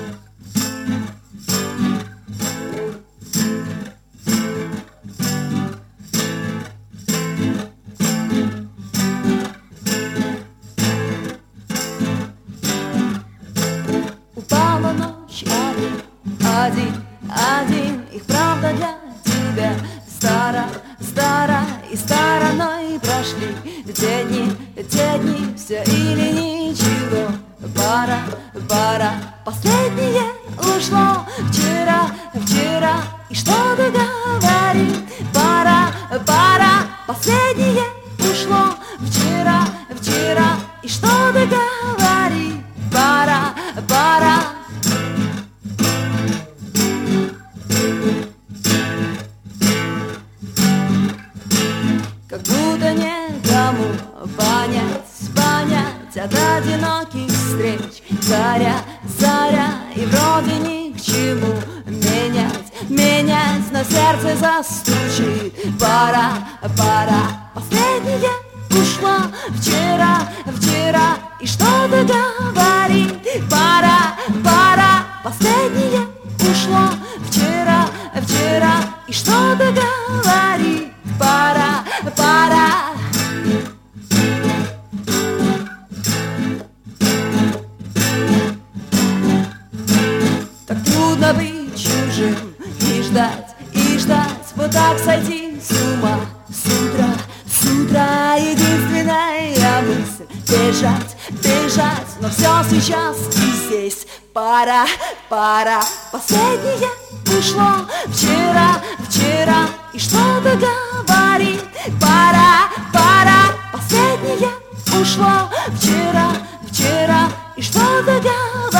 Упала ночь, один, их правда для тебя. И стороной прошли те дни, все или ничего. Пора, последнее ушло вчера, и что-то говорит. Пора, последнее ушло вчера, и что-то говорит. Пора. Как будто некому понять от одиноких встреч. Заря, и вроде ни к чему менять, но сердце застучит. Пора, последнее ушло вчера, и что-то говорит. Пора, последнее ушло вчера, и что-то говорит. Пора. Так трудно быть чужим и ждать, вот так сойти с ума. С утра единственная мысль бежать, но все сейчас и здесь. Пора, последнее ушло вчера, и что-то говорит. Пора, последнее ушло вчера, и что-то говорит.